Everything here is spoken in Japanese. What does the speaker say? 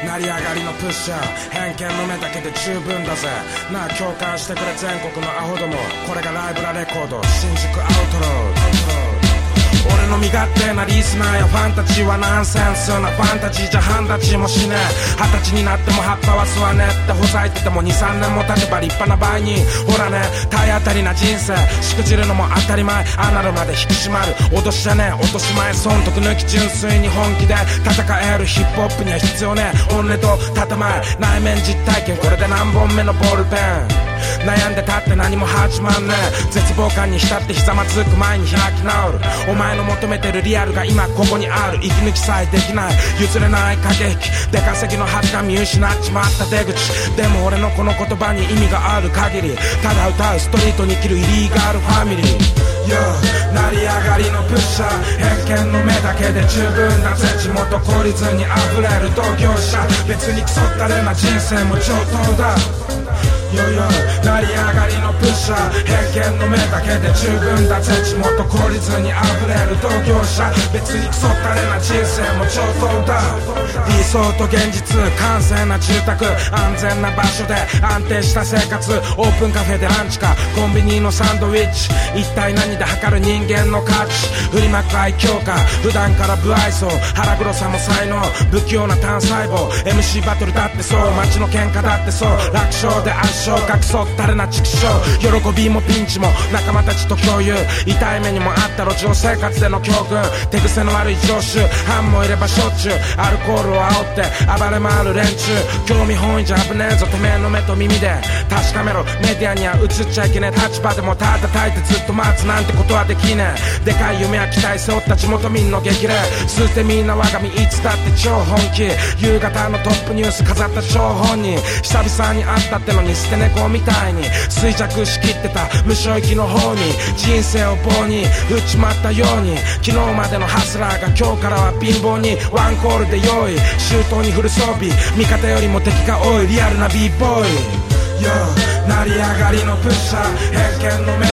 成り上がりのプッシャー、偏見の目だけで十分だぜなあ、共感してくれ全国のアホども。これがライブラレコード新宿アウトロー。俺の身勝手なリスナーやファンタジーはナンセンスなファンタジーじゃ半立ちもしねえ。20歳になっても葉っぱは吸わねえってほざいてても 2,3 年も経てば立派な場合にほらね、体当たりな人生しくじるのも当たり前。アナルまで引き締まる脅しじゃねえ、落とし前損得抜き純粋に本気で戦えるヒップホップには必要ねえ。本音と建前内面実体験、これで何本目のボールペン。悩んでたって何も始まんねえ。絶望感に浸ってひざまずく前に開き直る。お前の求めてるリアルが今ここにある。息抜きさえできない譲れない駆け引き、出稼ぎのはずが見失っちまった出口。でも俺のこの言葉に意味がある限り、ただ歌うストリートに生きるイリーガルファミリー。成り上がりのプッシャー、偏見の目だけで十分だぜ。地元孤立に溢れる同業者、別にクソったれな人生も上等だ。成り上がりのプッシャー、偏見の目だけで十分だぜ。地元孤立に溢れる同業者、別にクソったれな人生も上等だ。理想と現実、閑静な住宅、安全な場所で安定した生活。オープンカフェでランチかコンビニのサンドウィッチ、一体何で測る人間の価値。振りまく愛嬌か普段から不愛想、腹黒さも才能、不器用な単細胞。 MC バトルだってそう、街の喧嘩だってそう、楽勝で圧勝かクソったれな畜生。喜びもピンチも仲間たちと共有、痛い目にもあった路上生活での教訓。手癖の悪い常習犯もいればしょっちゅう、アルコールを煽って暴れ回る連中。興味本位じゃ危ねえぞてめえの目と耳で確かめろ。メディアには映っちゃいけねえ立場でもただ耐えてずっと待つなんてことはできねえ。でかい夢や期待背負った地元民の激励、吸ってみんな我が身いつだって超本気。夕方のトップニュース飾った張本人、久々に会ったってのに捨て猫みたいに衰弱しきってた無所域の方に人生を棒に打ちまったように、昨日までのハスラーが今日からは貧乏にワンコールで用意周到にフル装備、味方よりも敵が多いリアルな b ボーイ。成り上がりのプッシャー、偏見の目